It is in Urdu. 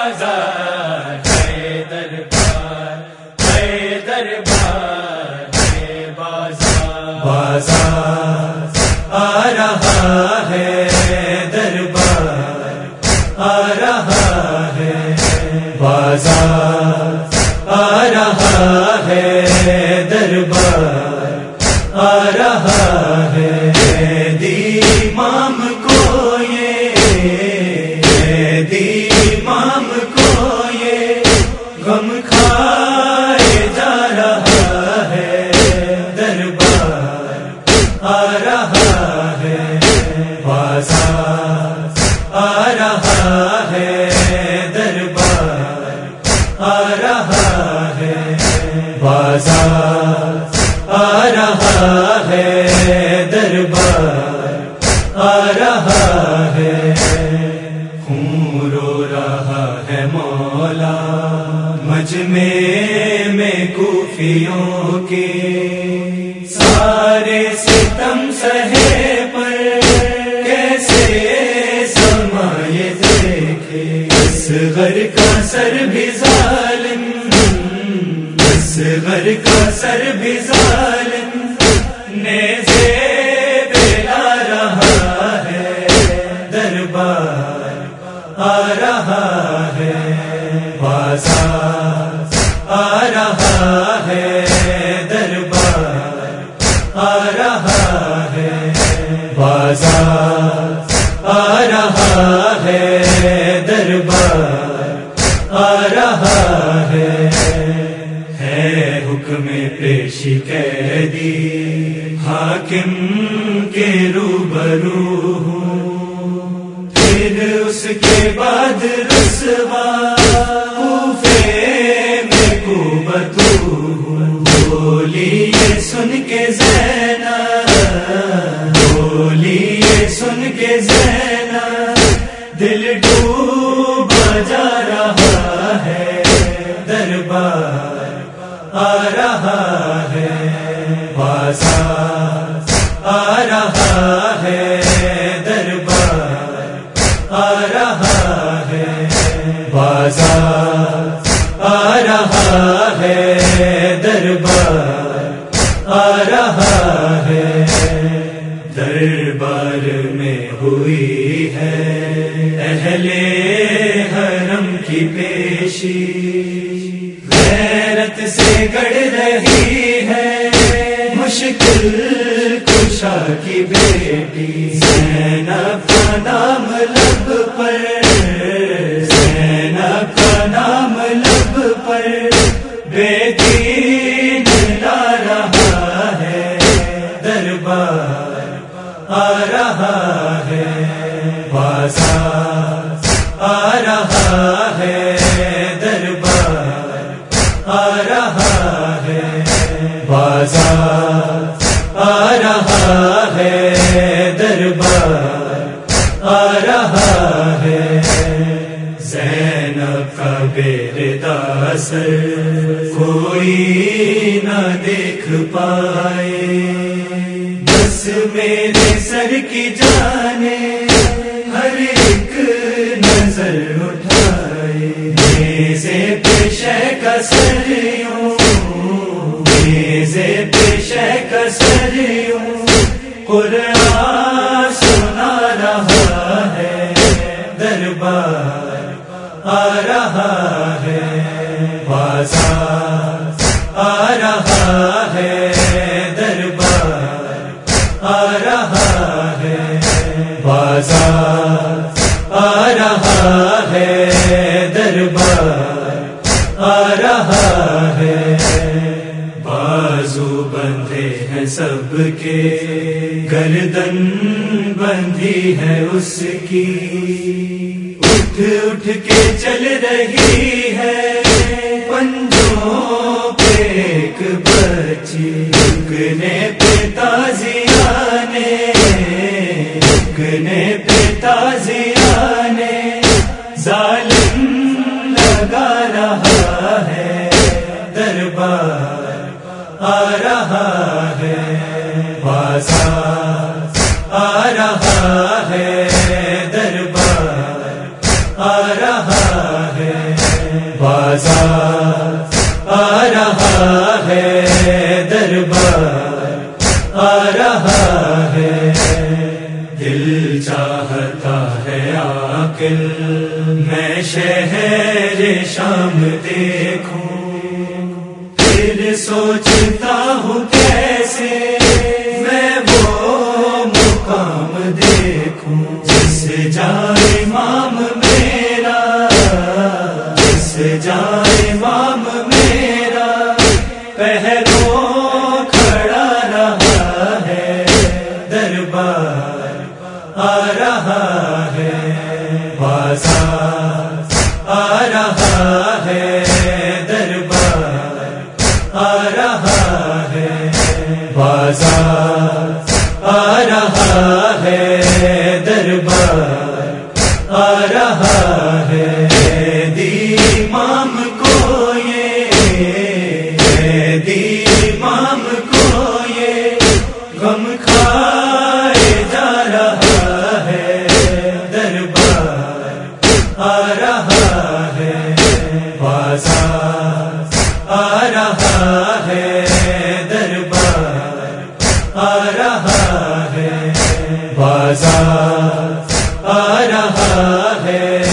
بازار ہے دربار ہے دربار ہے بازار بازار آ رہا ہے دربار آ رہا ہے بازار آ رہا ہے دربار آ رہا ہے امام کو یہ امام کو یہ غم کھائے جا رہا ہے دربار آ رہا ہے بازار آ رہا ہے دربار آ رہا ہے بازار آ رہا ہے دربار آ رہا ہے خون رو رہا ہے مولا مجمع میں کوفیوں کے سارے ستم سہے پر کیسے سمائے دیکھے اصغر کا سر بھی ظالم اصغر کا سر بھی ظالم نیزے پلا رہا ہے دربار آ رہا ہے بازار آ رہا ہے دربار آ رہا ہے بازار آ رہا ہے دربار آ رہا ہے حکم پیشی قیدی حاکم کے روبرو ہوں پھر اس کے بعد رسوا کوفے میں کوبتو ہوں بولی یہ سن کے زینب بولی یہ سن کے زینب دل ڈوبا جا رہا ہے دربار آ رہا ہے بازار آ رہا ہے دربار آ رہا ہے بازار آ رہا ہے دربار آ رہا ہے دربار میں ہوئی ہے اہل حرم کی پیشی غیرت سے گڑ رہی ہے مشکل کشا کی بیٹی زینب کا نام لب پر زینب کا نام لب پر بیٹی لا رہا ہے دربار آ رہا ہے بازار آ رہا ہے دربار آ رہا ہے بازار آ رہا ہے دربار آ رہا ہے زینب کا بیردہ سر کوئی نہ دیکھ پائے بس میرے سر کی جانے ہر ایک نظر اٹھائے نیزے پیشے کا سر یوں نیزے پیشے کا سر یوں قرآن سنا رہا ہے دربار آ رہا ہے بازار آ رہا ہے دربار آ رہا ہے بازار آ رہا ہے دربار آ رہا ہے بازو بندھے ہیں سب کے گردن بندھی ہے اس کی اٹھ اٹھ کے چل رہی ہے پنجوں پہ ایک بچی رکنے پہ تازیانے رکنے پہ تازیانے ظالم لگا رہا ہے دربار آ رہا ہے بازار آ رہا ہے دربار آ رہا ہے بازار آ رہا ہے، دربار آ رہا ہے، دل چاہتا ہے عاقل میں شہر شام دیکھوں، پھر سوچتا ہوں کیسے میں وہ مقام دیکھوں جس جائے امام میرا، جس جائے امام میرا پہلو کھڑا رہا ہے، دربار آ رہا ہے، بازار آ رہا ہے، دربار آ رہا ہے، بازار آ رہا ہے، دربار آ رہا ہے، امام کو یہ امام کو یہ غم کھائے جا رہا ہے، دربار آ رہا ہے، بازار آ رہا ہے، دربار آ رہا ہے، بازار آ رہا ہے،